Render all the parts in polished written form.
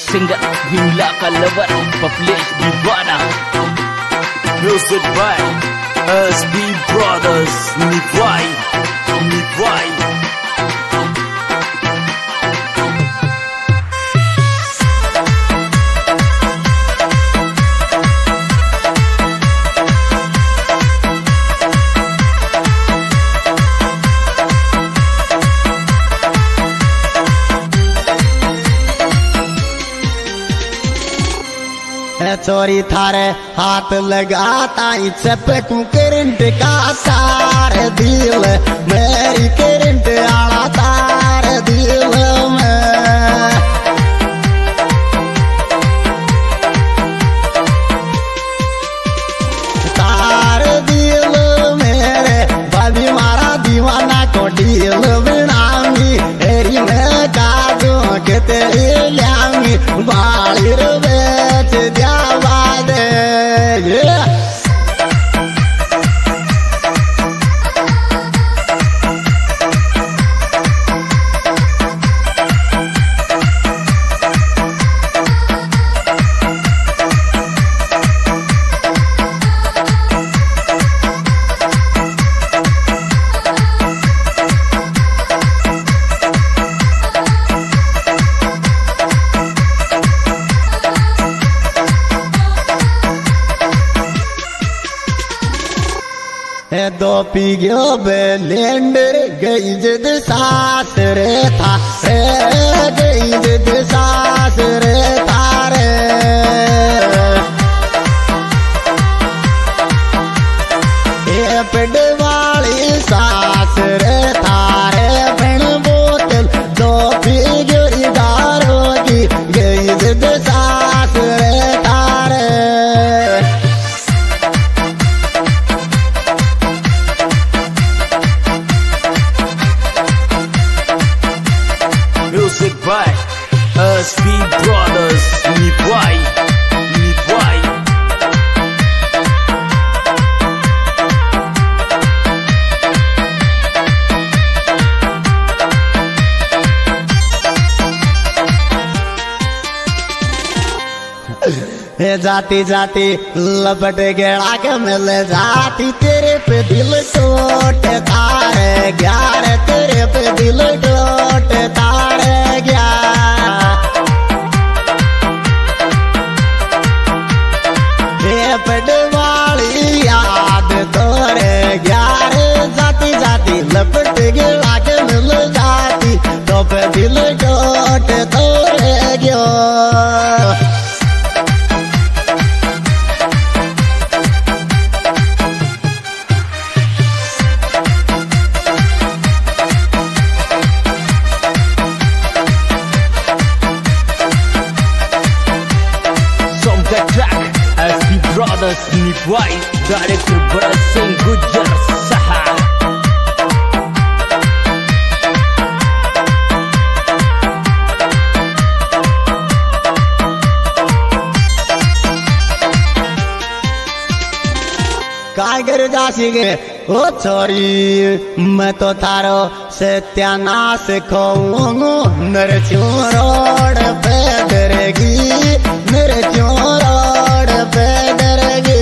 singer Bimla Kalabar Publish Divana. Music by SB Brothers Nivai. चोरी थारे हाथ लगाता चपकू करंट का तार दिल मेरी करंट आला तार दिल में तार दिल मेरे भाभी मारा दीवाना को दिल बनाऊंगी तेरी मैं काजू के तेरी लाऊंगी बाली बेच दिया दो पी गयो बेलेंडर गई जिद सास रे था रे गई जिद सास रे थारे ये पेड़ वाली सास रे थारे बिन बोतल दो पी गयो दारू की गई जिद सास रे थारे Music by SB Brothers Nivai. जाती जाती लपट गेड़ा के मिल जाती तेरे पे दिल टूट तारे ग्यारह तेरे पे दिल टूट तारे पड़ वाली याद तोरे ग्यारह जाती जाती लपट गेड़ा के मिल जाती तो पे दिल टूट तोरे गयो Brothers Nivai, Director Bharat Singh Gujar Saha. कागर जासी गे ओ छोरी मैं तो थारो सत्यानाश खोऊंगू नरसिंह रोड पे डरेगी नरसिंह रोड पे डरेगी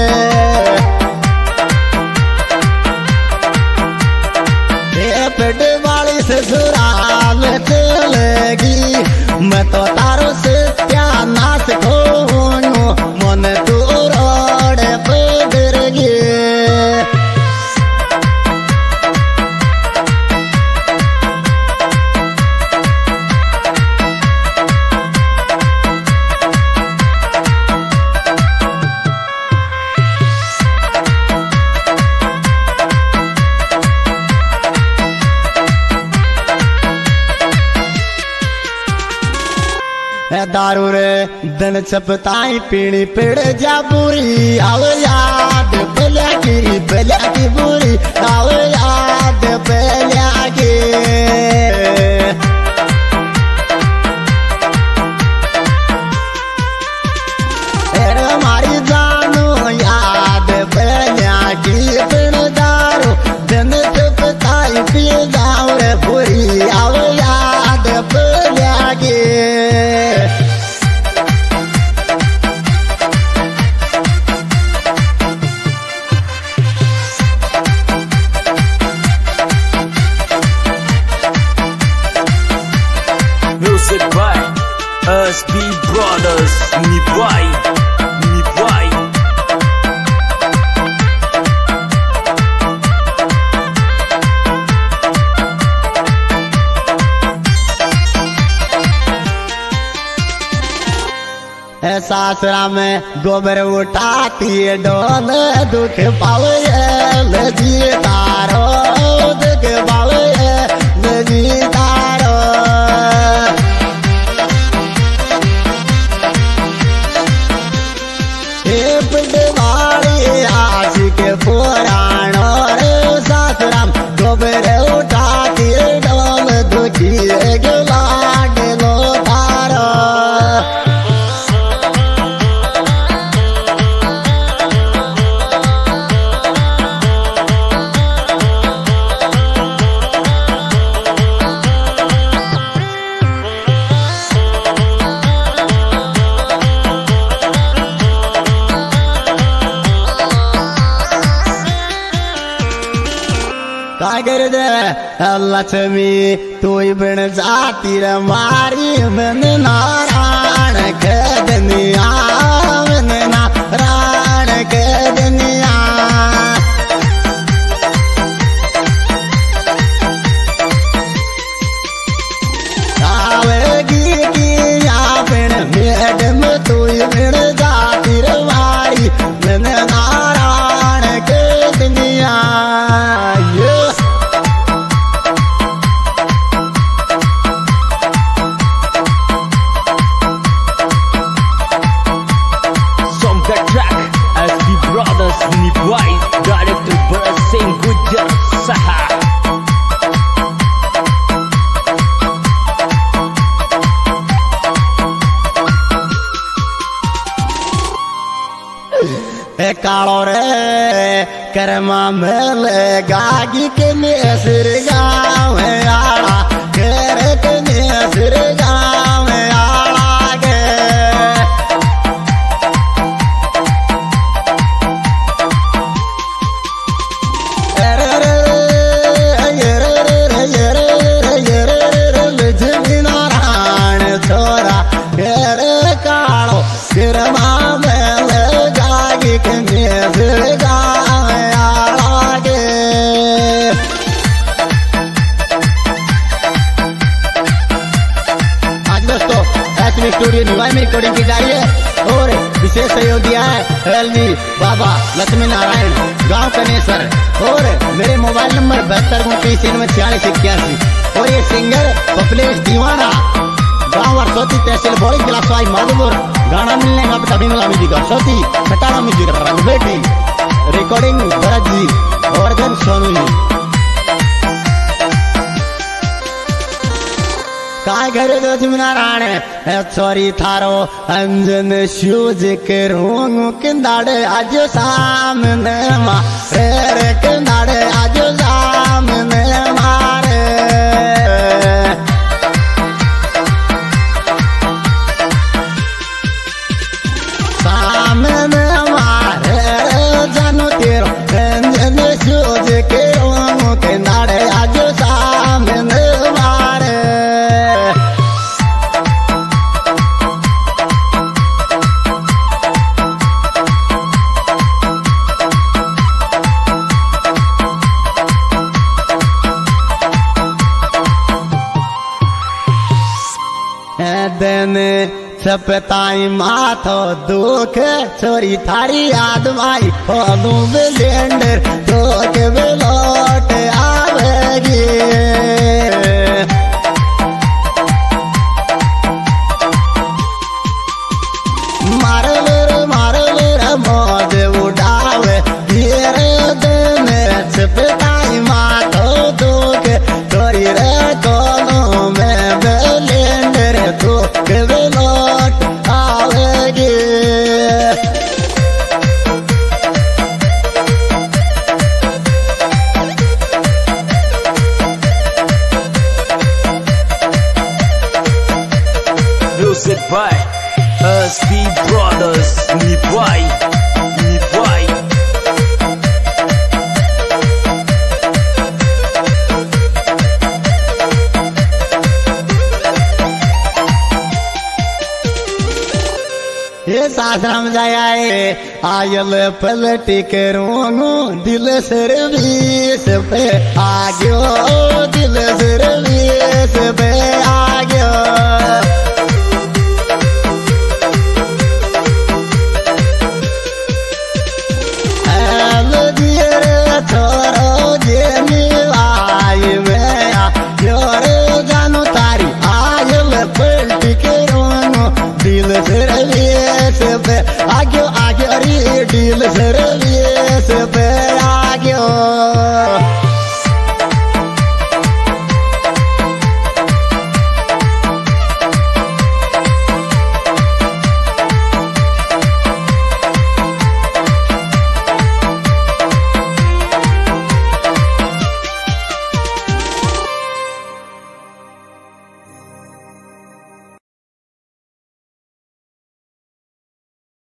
ये पेट वाली ससुराल चलेगी मैं तो तारो सत्यानाश खोऊंगू मन तू रोड पे डरेगी दारू रे दिन छपताई पीनी पेड़ जा बुरी आओ याद बल्या की बुरी आओ याद बल्या की हमारी जानू याद बल्या की बिन दारू दिन छपताई पी जाओ रे बुरी आओ याद बल्या की Music by SB Brothers Nipai. सासरा में गोबर उठाती डोल दुख पावे लजी तारो दुख पावे लजी तारो हे पिटवाड़ी आशी के पुराण सासरा में गोबर उठाती डोल दुखी गुलाट लो तारो कागर दे लक्ष्मी तू बिन जाती रे मारी मन नारायण के दुनिया मन नारायण के दुनिया आवेगी की या बिन मैडम तू बिन जाती रे मारी मन नारायण के दुनिया Nipai, Director Bharat Singh Gujjar Saha. कालो रे करमा मेल गागी के मेसर गाँव आड़ा कर के मेसर गाँव आड़ा गे नारायण छोरा कर कालो करमा मेल गागी के मेसर गाँव आड़ा गे स्टूडियो निवाई में रिकॉर्डिंग की जा रही है और विशेष सहयोग दिया है एलवी बाबा लक्ष्मी नारायण गांव कनेसर और मेरे मोबाइल नंबर 72294681 और ये सिंगर पपलेश दीवाना गांव वर्षोती तहसील बोली जिला सवाई माधोपुर गाना मिलने का तभी मिला म्यूजिक वर्षोती खटारा म्यूजिक रंगबेटी रिकॉर्डिंग भरत जी और धन सोनू जी काय घर लक्ष्मी नारायण छोरी थारो अंजन शूज के रोंग किंदाड़े आज सामने मारे किंदाड़े आज सामने मारे सामने मारे जानू तेरो अंजन शूज के रोंग किंदाड़े आज सामने मारे दिन छपताई माथो दुख छोरी थारी आदमाई खोलू ब्लेंडर दुख लौट आवेगी मारल मौज उड़ावे धीरे दिन छपताई माथो दुख छोरी रे कोलों में ब्लेंडर दुख लौट आवेगी Music by SB Brothers Nipai. आश्रम जाए आयल पलट करूँ दिल सर्विस पे आ गयो दिल सर्विस पे आ गयो छोरो जे मिलाई में योर जानो तारी आयल पलट करूँ दिल सर्विस पे आगे आगे अरे दिल सर्विस पे आगे